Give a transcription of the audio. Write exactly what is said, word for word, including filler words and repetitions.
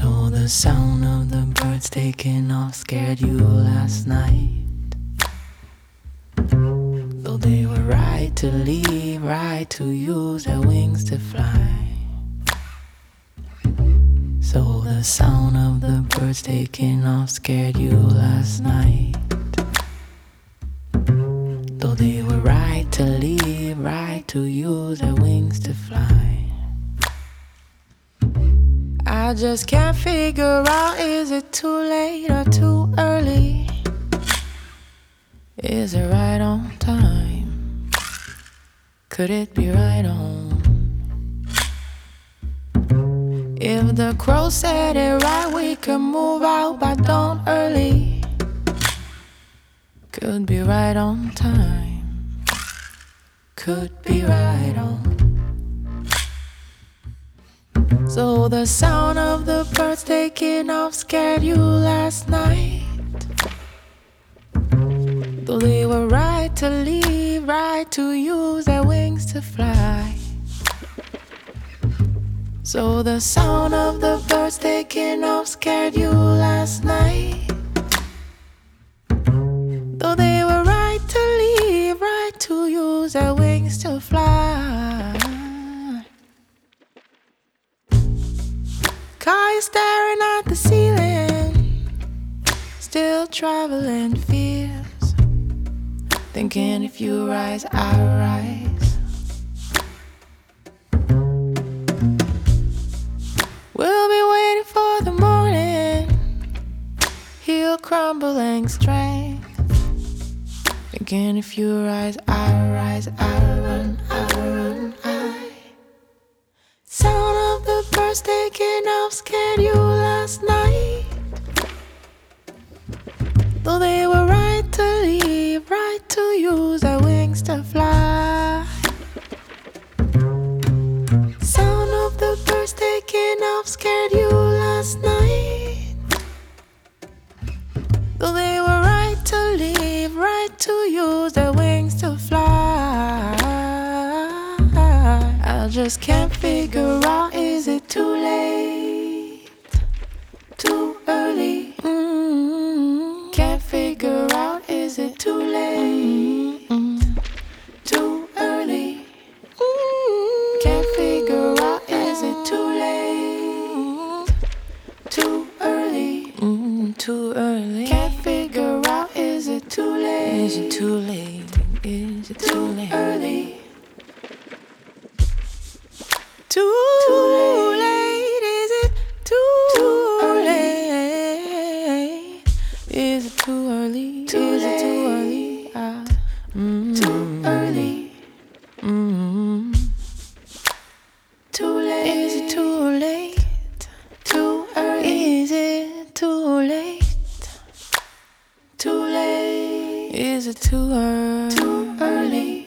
So the sound of the birds taking off scared you last night. Though they were right to leave, right to use their wings to fly. So the sound of the birds taking off scared you last night. Though they were right to leave, right to use their wings to fly. I just can't figure out, is it too late or too early? Is it right on time? Could it be right on? If the crow said it right, we could move out by dawn early. Could be right on time. Could be right on. So the sound of the birds taking off scared you last night. Though they were right to leave, right to use their wings to fly. So the sound of the birds taking off scared you last night. Though they were right to leave, right to use their wings to fly. Car you staring at the ceiling, still traveling fears, thinking if you rise, I rise. We'll be waiting for the morning, he'll crumbling strength, thinking if you rise, I rise, I run, I run, I. Sound of the birds taking off scared you last night. Though they were right to leave, right to use their wings to fly. Sound of the birds taking off scared you last night. Though they were right to leave, right to use their wings to fly. I just can't figure out, is it too late? Too early? Mm-hmm. Can't figure out, is it too late? Mm-hmm. Too early? Mm-hmm. Can't figure out, is it too late? Too early? Mm-hmm. Too early? Can't figure out, is it too late? Is it too late? Is it too, too late? Early? Too, too late. late, is it too, too late? Is it too early? Too is late. It too early? Ah, mm-hmm. Too early. Mm-hmm. Too late. Is it too late? Too early. Is it too late? Too late. Is it too early? Too early.